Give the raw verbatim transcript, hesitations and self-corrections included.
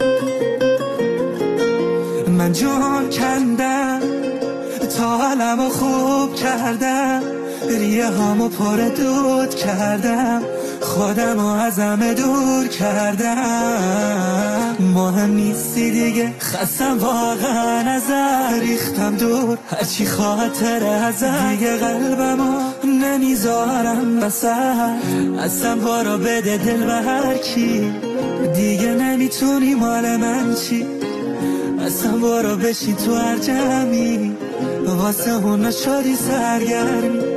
من جان کندم تا حالمو خوب کردم، ریه هامو پر دود کردم، خودمو از همه دور کردم. مهم نیستی دیگه، خستم واقعا ازت، ریختم دور هرچی خاطر ازت، دیگه قلبمو نمیذارم بسر، اصلا بارو بده دل به هر کی، دیگه نمیتونی مال من چی، اصلا برو بشین تو هر جمعی، واسه اون شادی سرگرمی.